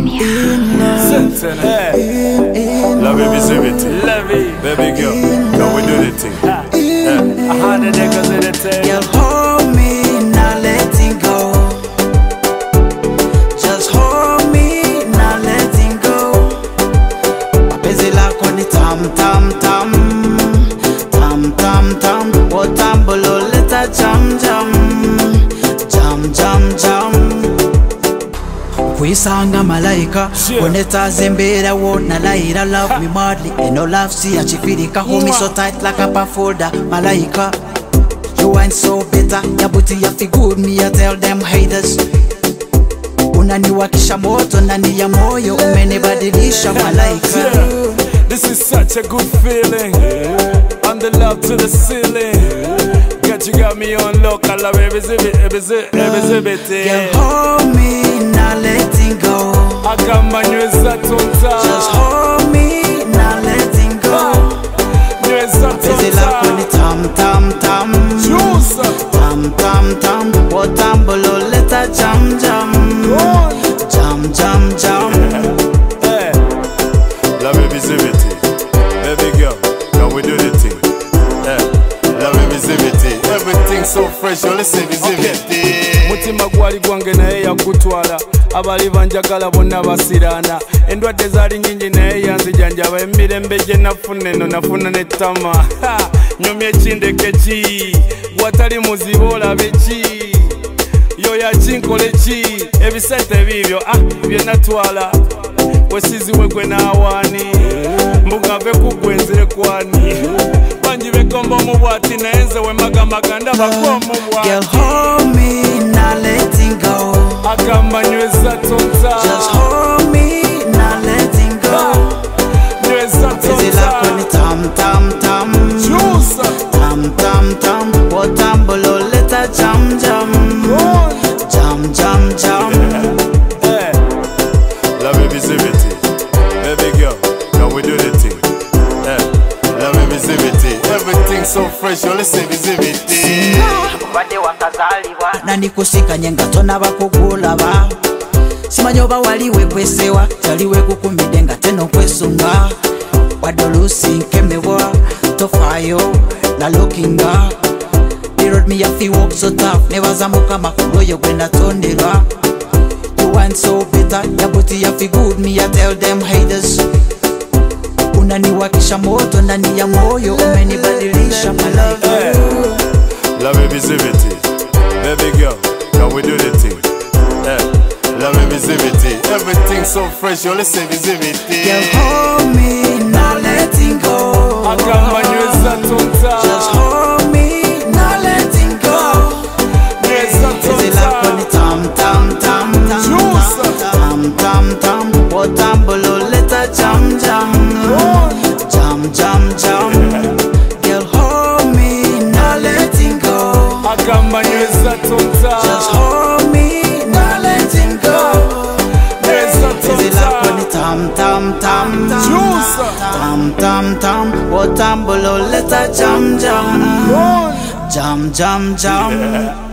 La baby Zivity, baby girl, can we do the thing? 100 niggas in the tail. Girl, hold me, not letting go. Just hold me, not letting go. Mapenzi lako ni tam tam tam, tam tam tam. Wotambolo leta jam jam, jam jam jam. Kwisanga malaika Koneta zembera wona laira. Love me madly and no love see achifirika. Hold me so tight like a pa folder malaika. You ain't so better. Ya booty ya fi good me I tell them haters. Unaniwakisha moto ndani ya moyo. Umenibadilisha malaika. This is such a good feeling. On the love to the ceiling. You got me on lock, I love every zibit. Girl, hold me, not letting go. I got my new Zatonta. Just hold me, not letting go. New Busy love when it tam tam tam, tam tam tam. Wotambolo leta jam jam, jam jam jam. Hey, la baby zibiti, baby girl, can we do the thing? Hey, la baby zibiti. Everything so fresh, you listen visibiti. Mutima gwali gwange naye yakutwala. Abali banjagala bonna basirana. Endwadde zaali nyingi naye yanzijanjaba. Emirembe gye nafuna eno nafuna n'ettama. Nyomya ekindeke ki? Watali muzibu olabe ki? Yoyo akinkole ki? Ebisente bibyo bye natwala. Wesiziwe gwe n'awaani. Mbugave ku gwe nzire kwani. Girl, hold me, not letting go. Just hold me, not letting go. Busy love when it tam tam tam, tam tam tam. Wotambolo leta jam jam, jam jam jam. Hey, la baby Zivity, baby girl, can we do the thing? La baby Zivity, everything so fresh, you listen visibiti. Nani kusika nyenga tona bakugula ba. Simanyoba waliwe kwesewa, chaliwe kukumidenga teno kwesunga. Wadolusi nkemewa, tofayo, na lookinga. They wrote me a few walk so tough, never zamuka makuloyo gwenda tondera. You ain't so bitter, ya booty ya fi good me I tell them haters. Unaniwakisha moto ndani ya moyo. Umenibadilisha malaika. La baby Zivity, baby girl, can we do the thing? La baby Zivity, everything so fresh, you listen visibiti. Girl, hold me, not letting go. I got my new Zatonta. Just hold me, not letting go. Busy love when it tam tam tam, tam tam tam. Wotambolo leta jam jam, jam jam jam. Girl, hold me, not letting go. I got my new Zatonta. Just hold me, not letting go. Busy love when it tam tam tam, tam tam tam. Wotambolo leta jam jam, jam jam jam.